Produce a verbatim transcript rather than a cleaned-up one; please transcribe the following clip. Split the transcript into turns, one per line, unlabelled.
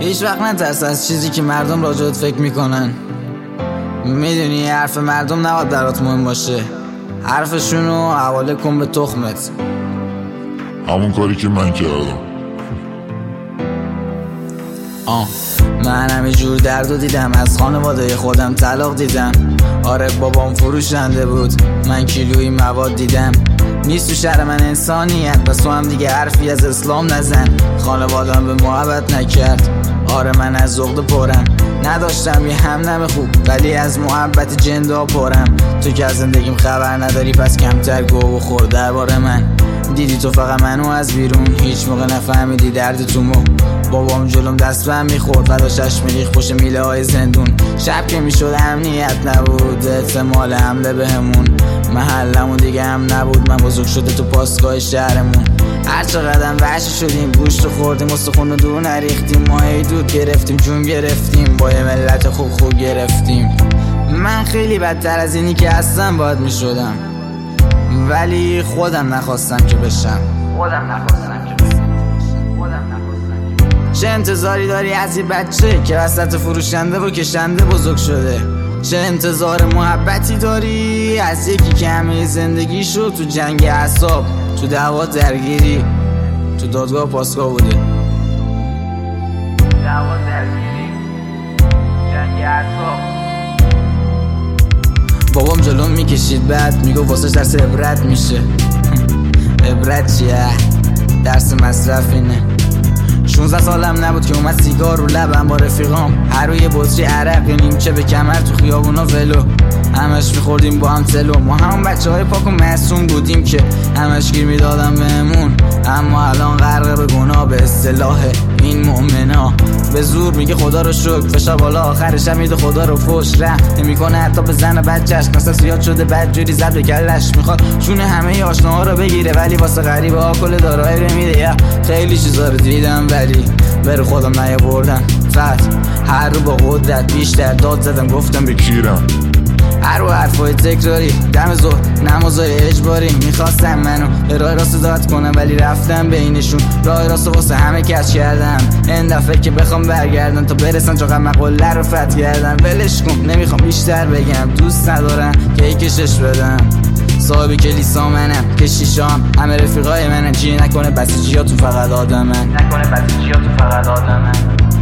هیچ وقت نترس از چیزی که مردم راجعت فکر میکنن. میدونی حرف مردم نباید برات مهم باشه، حرفشونو حواله کن به تخمت.
همون کاری که من کردم.
آه من همه جور دردو دیدم، از خانواده خودم طلاق دیدم. آره بابام فروشنده بود، من کیلویی مواد دیدم. نیست تو شهر من انسانیت، پس تو هم دیگه حرفی از اسلام نزن. خانوادم به محبت نکرد، آره من از عقده پرم. نداشتم یه همدم خوب ولی از محبت جندا پرم. تو که از زندگیم خبر نداری پس کمتر گو بخور درباره من. دیدی تو فقط منو از بیرون، هیچ موقع نفهمیدی درد تو مو. بابام جلوم دست بهم میخورد و داشتش میریخ پشت میله های زندون. شب که میشد امنیت نبود، احتمال حمله بهمون. محلمون دیگه هم نبود، من بزرگ شده تو پاسگاه شهرمون. هر چقدر وحشی شدیم، گوشت خوردیم، استخون دور نریختیم. ما ای دود گرفتیم، جون گرفتیم، با یه ملت خوب خوب گرفتیم. من خیلی بدتر از اینی که هستم باید میشدم، ولی خودم نخواستم که بشم. خودم نخواستم که بشم. چه انتظاری داری از یه بچه که وسط فروشنده و کشنده بزرگ شده؟ چه انتظار محبتی داری از یکی که همه زندگیشو تو جنگ اعصاب، تو دعوا درگیری، تو دادگاه پاسگاه بوده؟ دعوا درگیری، جنگ اعصاب. بابام جلوم میکشید بعد میگو واسه درس عبرت میشه. عبرت چیه؟ درس مصرف اینه. شونزده سالم نبود که اومد سیگار رو لبم با رفیقام، هر روی بطری عرق نیمچه به کمر تو خیابونا ولو. همش میخوردیم با هم تلو، ما همون بچه های پاک و معصوم بودیم که همش گیر میدادم بهمون. اما الان غرق به گناه به اصطلاح این مؤمنا. به زور میگه خدا رو شکر، فشار بالا آخرش هم میده خدا رو فوش. ره نمیکنه حتی به زن بچهش، مثلا زیاد شده بدجوری زد به کلش. میخواد شونه همه آشناها رو بگیره ولی واسه غریبه ها کل دارایی رو میده. خیلی چیزا رو دیدم ولی بر خودم نیاوردم. فقط هر رو با قدرت بیشتر داد زدم، گفتم بکیرم. هر رو حرفای تکراری دم زور نمازای اجباری. میخواستم منو به راه راست داد کنم ولی رفتم بینشون. راه راست واسه همه کش کردم، این دفعه که بخوام برگردن تا برسن چقدر مقاله رو فتح کردم. ولش کن نمیخوام بیشتر بگم، دوست ندارم که ای کشش بدم. صاحب کلیسا منم، کشیشام همه رفیقای منم. چی نکنه بسیجی ها تو فقط آدمن، نکنه بسیجی ها تو فقط آدمن.